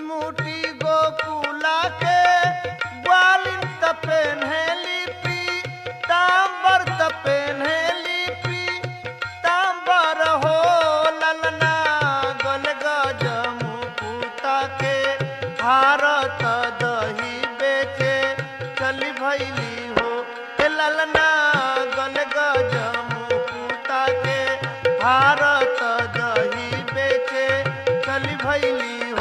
चिमुटी गोकुला के ग्वालिन तपेन्हेली पी तांबर तपेन्हेली पी तांबर हो ललना गल गजमु पूता के भारत दही बेचे चली भैली हो ए ललना गल गजमु पूता के भारत दही बेचे चली भैली हो।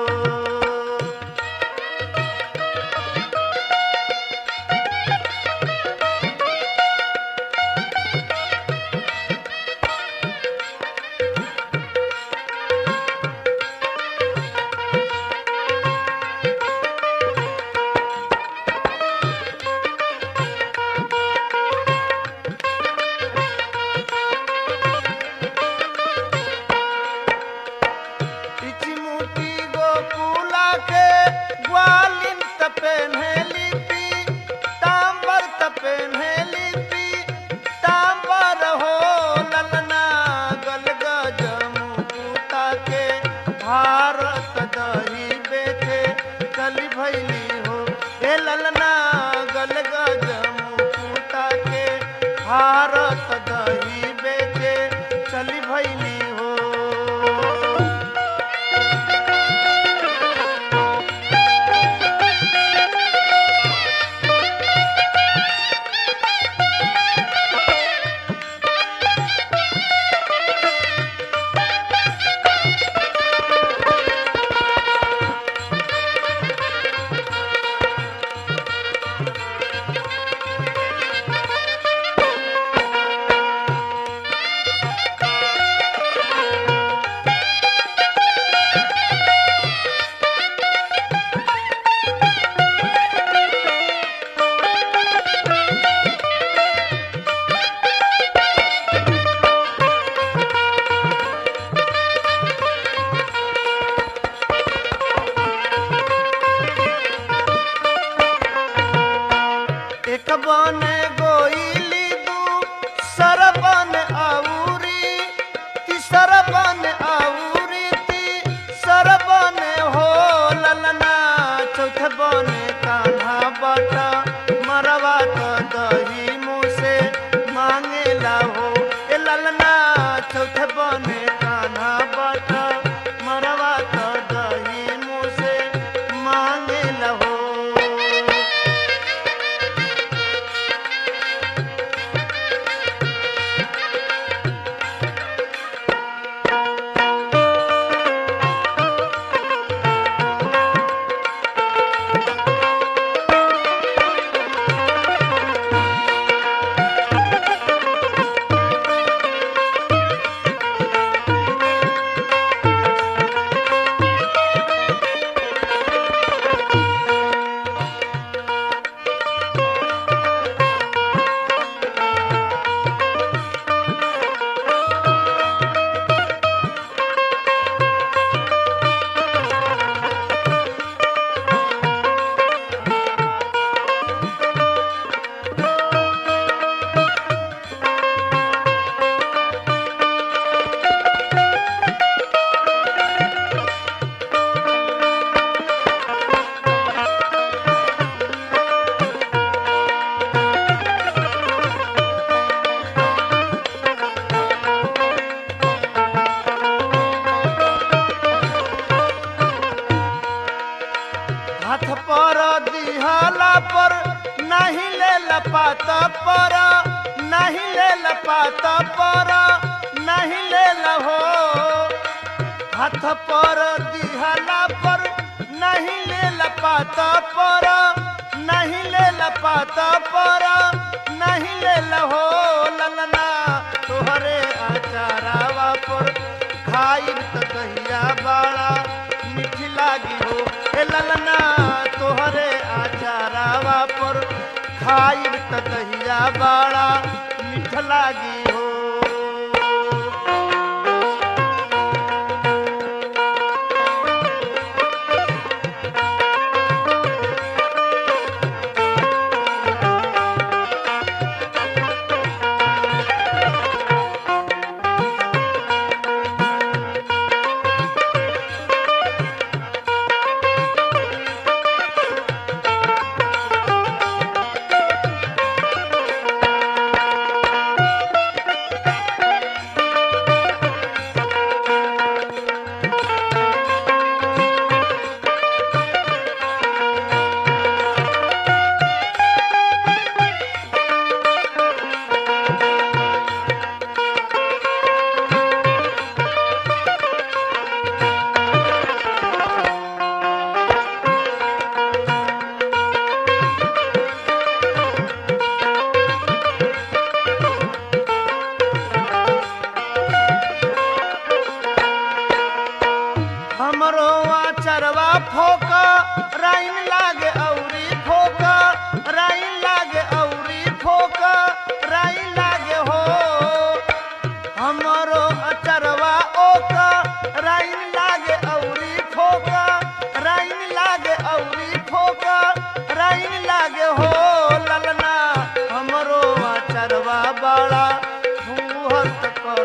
चिमुटी गोकुला के ग्वालिन तपेन्हेली पी तांबर तपेन्हेली पी तांबर हो ललना गल गजमु पूता के भारत दही बेचे चली भैली हो ए ललना गल गजमु पूता के भारत दही बेचे चली भैली हो। एक बन गोइली दू सरबन आउरी तीसर बन आउरी सरबन हो ललना चौथ बन कान्हा बटा मरवा तो दही मुँह से मांगेला हो ए ललना चौथ बन कान्हा बटा मरवा तो दही मुँह से मांगेला हो। हाथ पर दिहला पर नहीं ले लपात पर नहीं ले लपात पर नहीं ले लहो हाथ पर दिहला पर नहीं ले लपात पर नहीं ले लपात पर नहीं ले लहो ललना तोहरे आचारावा पर खाई तो दहिया बाड़ा मीठी लागी हो ए ललना तोहरे आचारावा पर खाई तो दहिया बाड़ा मीठ लागी हो।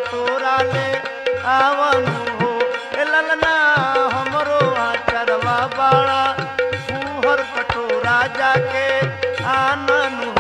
कटोरा ले आवन हो ए ललना हमरो आचरवा बाड़ा फूहर कटोरा जाके आनन हो।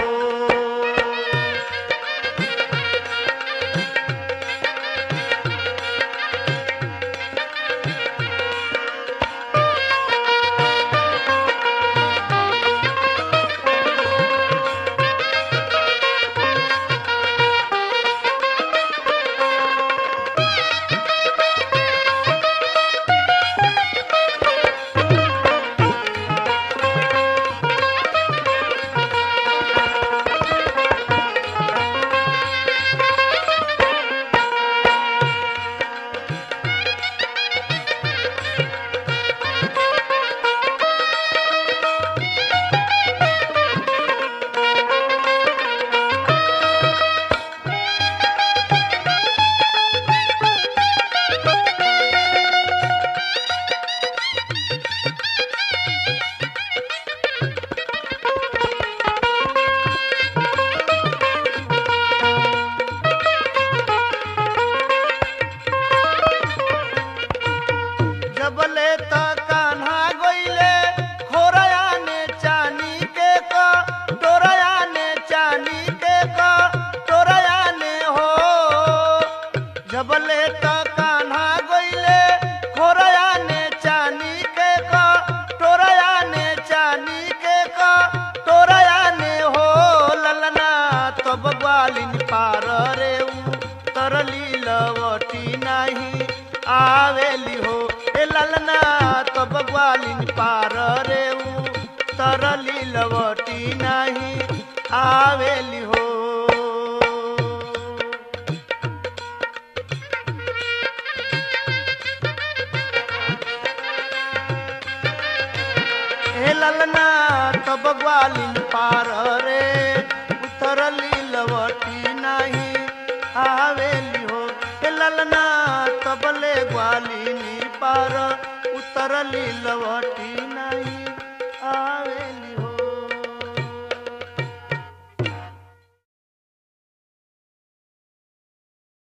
जबले त कान्हा गइले खोरया ने चानी के टोरया ने चानी के टोरया ने हो। जबले त कान्हा गइले खोरया ने चानी के टोरया ने चानी के टोरया ने हो। ललना तब ग्वालिन पार रे तरली लवटी नाही आवेली हो ए ललना तब ग्वालिन पार रे तरली लवटी नाही आवेली हो। ए ललना तब ग्वालिन पार रे तरली लवटी नाही आवेली हो ए ललना तबले ग्वालिनी पार उतरली लवटी नहीं।